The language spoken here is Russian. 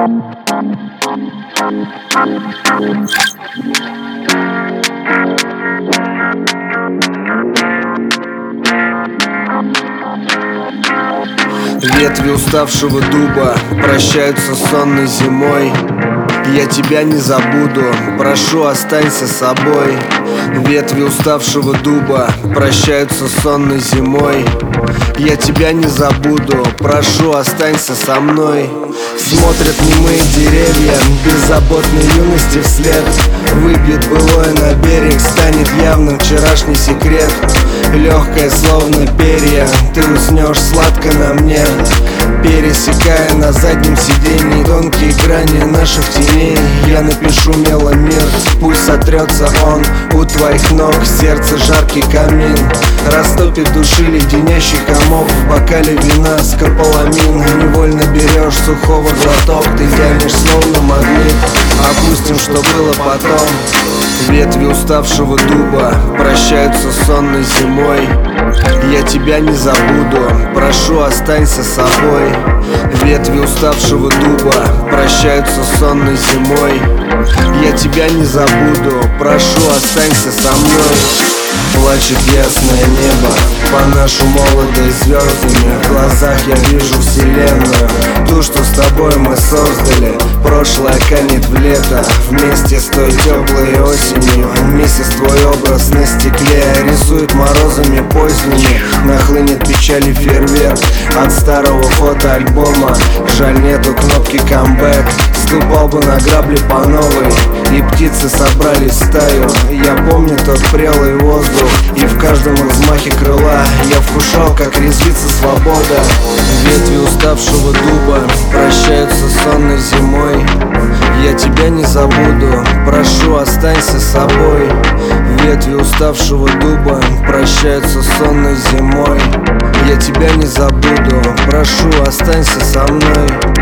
Ветви уставшего дуба прощаются сонной зимой. Я тебя не забуду, прошу, останься собой. Ветви уставшего дуба прощаются сонной зимой. Я тебя не забуду, прошу, останься со мной. Смотрят немые деревья беззаботной юности вслед. Выбьет былое на берег, станет явным вчерашний секрет. Легкое, словно перья, ты уснешь сладко на мне, пересекая на заднем сиденье тонкие грани наших теней. Я напишу меломир, пусть сотрется он у твоих ног. Сердце жаркий камин растопит души леденящий комок. В бокале вина скополамин, невольно берешь сухого глоток. Ты тянешь словно магнит, опустим, что было потом. Ветви уставшего дуба прощаются сонной зимой. Я тебя не забуду, прошу, останься собой. Ветви уставшего дуба прощаются сонной зимой. Я тебя не забуду, прошу, останься со мной. Плачет ясное небо по нашу молодость звездами. В глазах я вижу вселенную, ту, что с тобой мы создали. Прошлое канет в лето, вместе с той теплой осенью. Месяц твой образ на стекле рисует морозами поздними. Нахлынет печаль и фейерверк от старого фотоальбома. Жаль, нету кнопки камбэк, ступал бы на грабли по новой. И птицы собрались в стаю. Я помню тот прелый воздух, и в каждом взмахе крыла я вкушал, как резвится свобода. Ветви уставшего дуба прощаются сонной зимой. Я тебя не забуду, прошу, останься собой. Ветви уставшего дуба прощаются сонной зимой. Я тебя не забуду, прошу, останься со мной.